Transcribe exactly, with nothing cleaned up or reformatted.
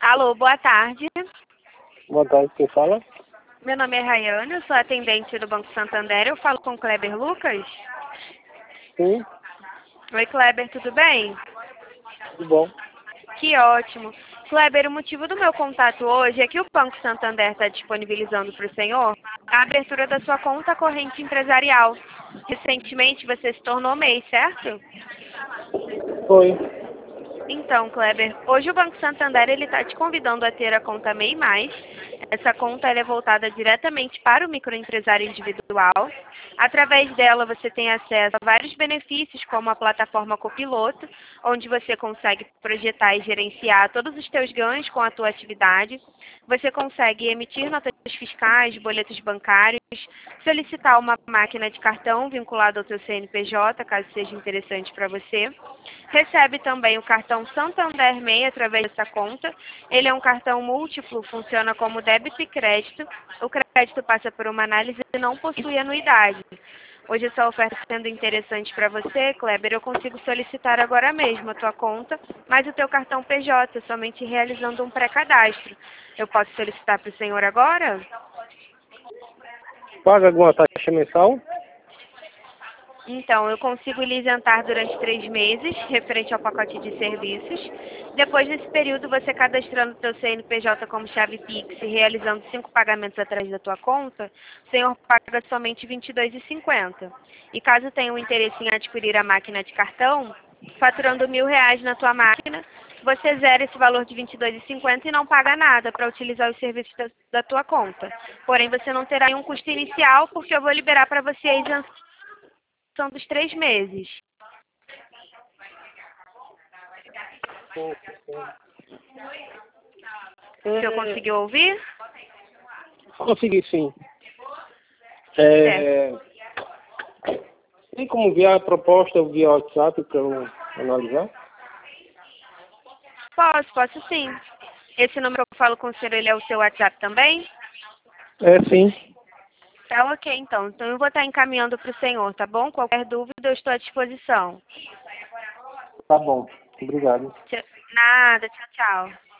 Alô, boa tarde. Boa tarde, quem fala? Meu nome é Rayane, eu sou atendente do Banco Santander. Eu falo com o Kleber Lucas. Sim, Oi, Kleber, tudo bem? tudo bom. Que ótimo. Kleber, o motivo do meu contato hoje é que o Banco Santander está disponibilizando para o senhor a abertura da sua conta corrente empresarial. Recentemente você se tornou M E I, certo? Foi. Então, Kleber, hoje o Banco Santander ele está te convidando a ter a conta M E I mais. Essa conta ela é voltada diretamente para o microempresário individual. Através dela você tem acesso a vários benefícios, como a plataforma Copiloto, onde você consegue projetar e gerenciar todos os teus ganhos com a tua atividade. Você consegue emitir notas fiscais, boletos bancários, solicitar uma máquina de cartão vinculada ao teu C N P J, caso seja interessante para você. Recebe também o cartão Santander M E I através dessa conta. Ele é um cartão múltiplo, funciona como débito e crédito. O crédito passa por uma análise e não possui anuidade. Hoje essa oferta sendo interessante para você, Kleber, eu consigo solicitar agora mesmo a tua conta, mais o teu cartão P J, somente realizando um pré-cadastro. Eu posso solicitar para o senhor agora? Paga alguma taxa mensal? Então, eu consigo lhe isentar durante três meses, referente ao pacote de serviços. Depois desse período, você cadastrando o seu C N P J como chave Pix e realizando cinco pagamentos através da tua conta, o senhor paga somente vinte e dois reais e cinquenta centavos. E caso tenha um interesse em adquirir a máquina de cartão, faturando mil reais na tua máquina, você zera esse valor de vinte e dois reais e cinquenta centavos e não paga nada para utilizar os serviços da, da tua conta. Porém, você não terá nenhum custo inicial, porque eu vou liberar para você a isenção são dos três meses. Sim, sim. O senhor É, conseguiu ouvir? consegui sim. Certo. É, tem como enviar a proposta via WhatsApp para eu analisar? Posso, posso sim. Esse número que eu falo com o senhor, ele é o seu WhatsApp também? É sim. Tá ok, então. Então eu vou estar encaminhando para o senhor, tá bom? Qualquer dúvida, eu estou à disposição. Tá bom. Obrigado. Tchau- Nada, tchau, tchau.